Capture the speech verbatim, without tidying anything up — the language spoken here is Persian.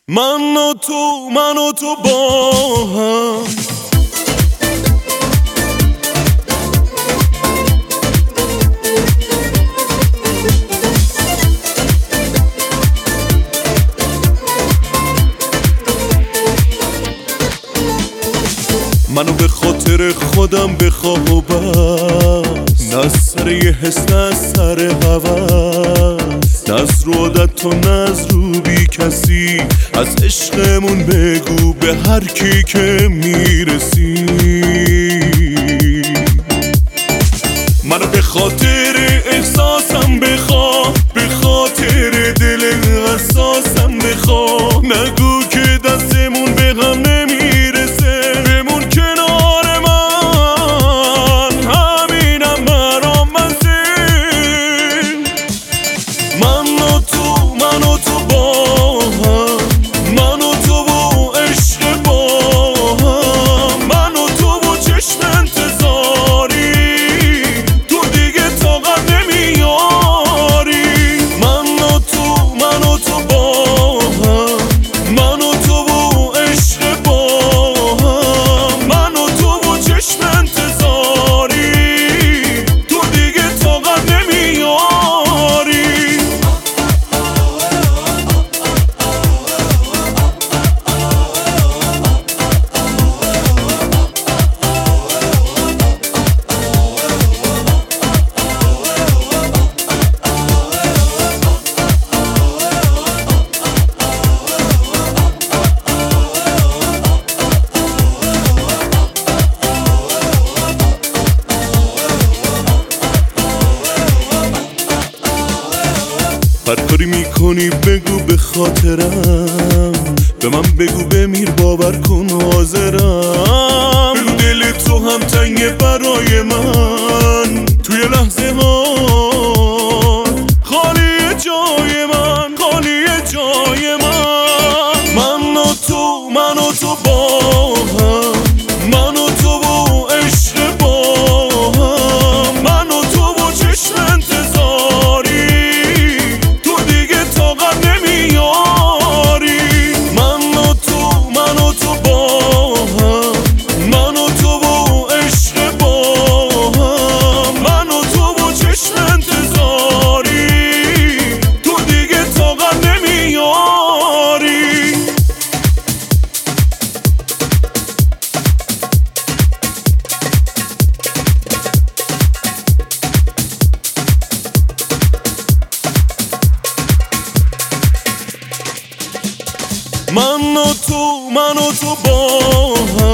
من و تو من و تو با هم منو به خاطر خودم بخواه و بس، نه از سر یه حس نه از سر هوس، نه از رو عادت تو نه از رو بی کسی. از عشقمون بگو به هر کی که میرسی. منو به خاطر احساسم بخواه، به خاطر دل حساسم بخواه. نگو که دستمون به هم نمیرسه، بمون کنار من، همینم برام منزل. من و تو من و تو با هم، من و تو و عشق با هم، من و تو و چشم انتظاری، تو دیگه طاقت نمیاری. من و تو من و تو با هم، من و تو و عشق با هم، من و تو و چشم انتظاری، تو دیگه طاقت نمیاری. هر کاری میکنی بگو به خاطرم، به من بگو بمیر باور کن حاضرم. بگو دل تو هم تنگه برای من، توی لحظه ها خالی جای من، خالی جای من. من و تو من و تو با هم، من و تو و عشق با هم، من و تو و چشم انتظاری، تو دیگه طاقت نمیاری. من و تو من و تو با هم، من و تو و عشق با هم، من و تو و چشم انتظاری، تو دیگه طاقت نمیاری. من و تو من و تو با هم.